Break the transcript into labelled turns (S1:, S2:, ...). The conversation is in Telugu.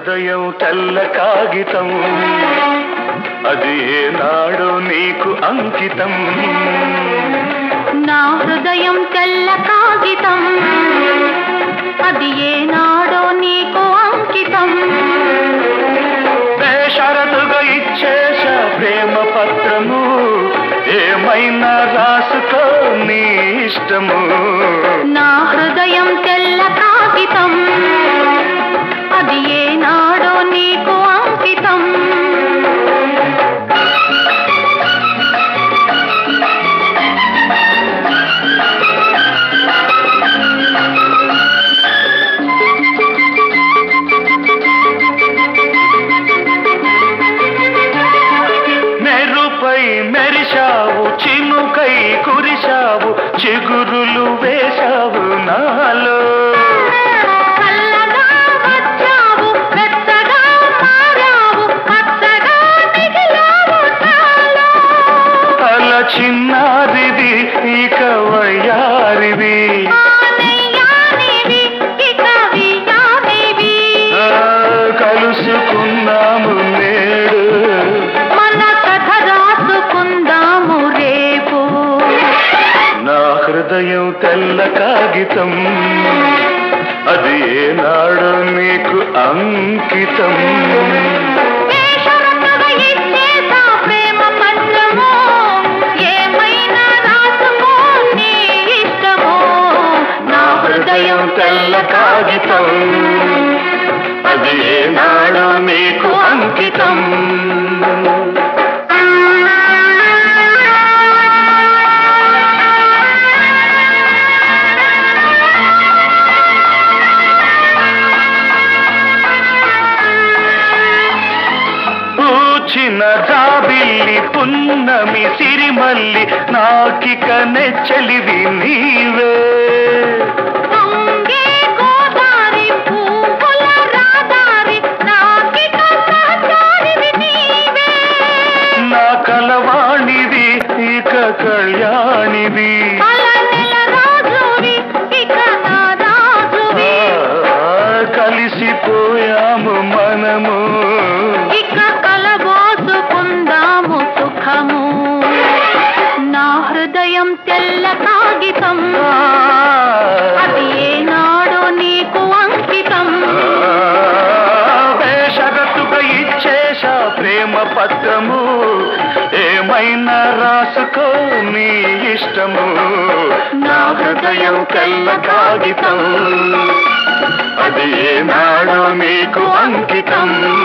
S1: హృదయం తెల్ల కాగితం అది ఏనాడో నీకు అంకితం
S2: నా హృదయం తెల్ల కాగితం అది ఏనాడో నీకు అంకితం
S1: బేషరతుగా ఇచ్చేశా ప్రేమ పత్రము ఏమైనా రాసుకో నీ ఇష్టము
S2: నా హృదయం తెల్ల కాగితం అది ఏనాడో నీకు అంకితం
S1: మెరిశావు చినుకై కురిశావు చిగురులు వేశావు నాలో
S2: చల్లగా వచ్చావు మెత్తగా మారావు పచ్చగా మిగిలావు నాలో
S1: అల చిన్నారిది ఇక వయ్యారిది కలుసుకున్నాము నేడు నా హృదయం తెల్ల కాగితం అది ఏనాడో నీకు అంకితం
S2: ప్రేమ పత్రము ఏమైనా రాసుకో నీ ఇష్టము
S1: నా హృదయం తెల్ల కాగితం అది ఏనాడో నీకు అంకితం పూచిన జాబిల్లి పున్నమి సిరిమల్లి నాకిక నెచ్చలివి నీవే నా కలవాణివి ఇక కళ్యాణివి కలిసిపోయాము మనము
S2: ఇక కలబోసుకుందాము సుఖము నా హృదయం తెల్ల కాగితం అది ఏనాడో నీకు అంకితం
S1: బేషరతుగా ఇచ్చేశా ప్రేమ పత్రము ఏమైనా రాసుకో నీ ఇష్టము నా హృదయం తెల్ల కాగితం అది ఏనాడో నీకు అంకితం